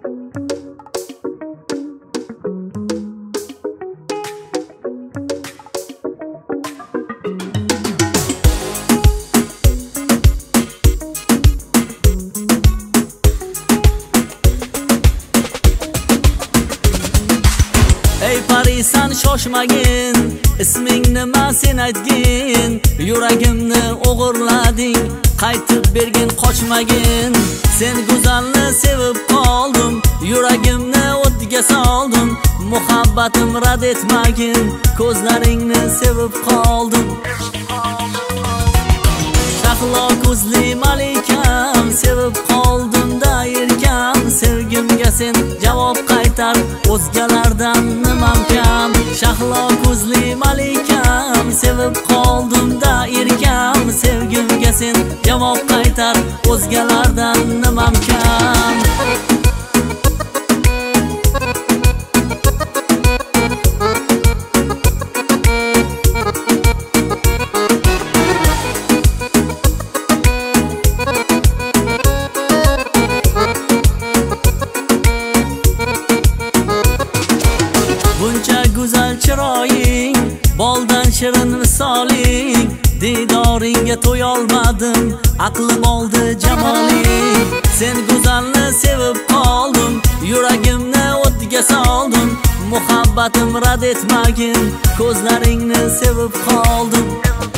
Ey parisan shoshmagin, isming nima sen aytgin? Yuragimni o'g'irlading, qaytib bergin qochmagin. Sen go'zalni sevib qoldim, yuragimni o'tga soldim. Muhabbatim rad etmagin, ko'zlaringni sevib qoldim. Shahlo ko'zli malikam, sevib qoldim da erkam. Sevgimga sen javob qaytar, o'zgalardan nimam kam. Shahlo ko'zli malikam, sevib qoldim da erkam. Sevgimga sen javob qaytar, o'zgalardan nimam kam. Buncha go'zal chiroying, boldan shirin misoling. Didoringga to'yolmadim, aqlim oldi jamoling. Sen go'zalni sevib qoldim, yuragimni o'tga soldim. Muhabbatim rad etmagin, ko'zlaringni sevib qoldim.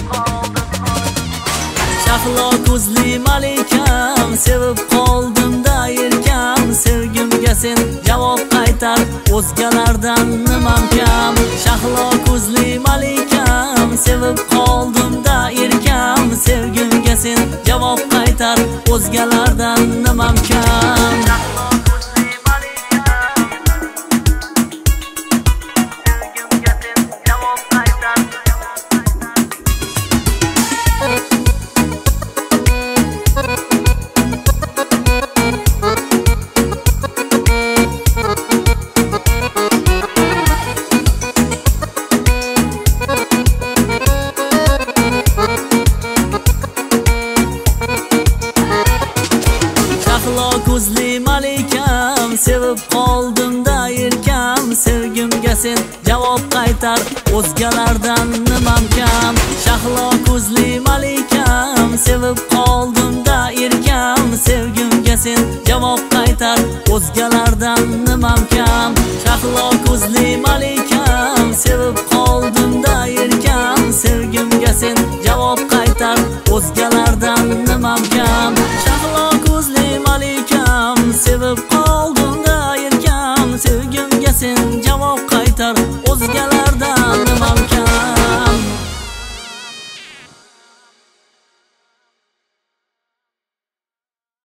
Shahlo ko'zli malikam, sevib qoldim da erkam. Sevgimga sen javob qaytar, o'zgalardan nimam kam. Shahlo ko'zli malikam, sevib qoldim da erkam. Sevgimga sen javob qaytar, o'zgalardan nimam kam. Ko'zli malikam, sevib qoldim da erkam. Sevgimga sen javob qaytar, o'zgalardan nimam kam. Shahlo ko'zli malikam, sevib qoldim da erkam. Sevgimga sen javob qaytar, o'zgalardan nimam kam. Shahlo ko'zli malikam, sevib qoldim da erkam. Sevgimga sen javob qaytar, o'zgalardan nimam